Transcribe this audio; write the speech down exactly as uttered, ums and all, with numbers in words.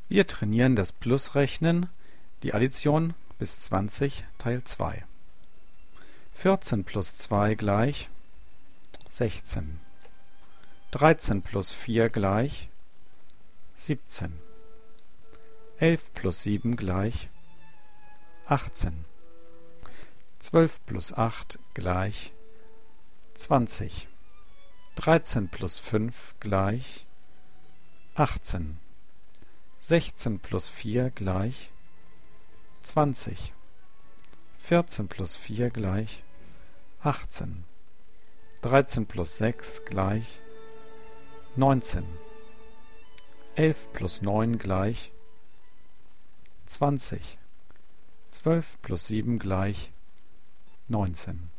Wir trainieren das Plusrechnen, die Addition bis zwanzig Teil zwei. vierzehn plus zwei gleich sechzehn. dreizehn plus vier gleich siebzehn. elf plus sieben gleich achtzehn. zwölf plus acht gleich zwanzig. dreizehn plus fünf gleich achtzehn. sechzehn plus vier gleich zwanzig. vierzehn plus vier gleich achtzehn. dreizehn plus sechs gleich neunzehn. elf plus neun gleich zwanzig. zwölf plus sieben gleich neunzehn.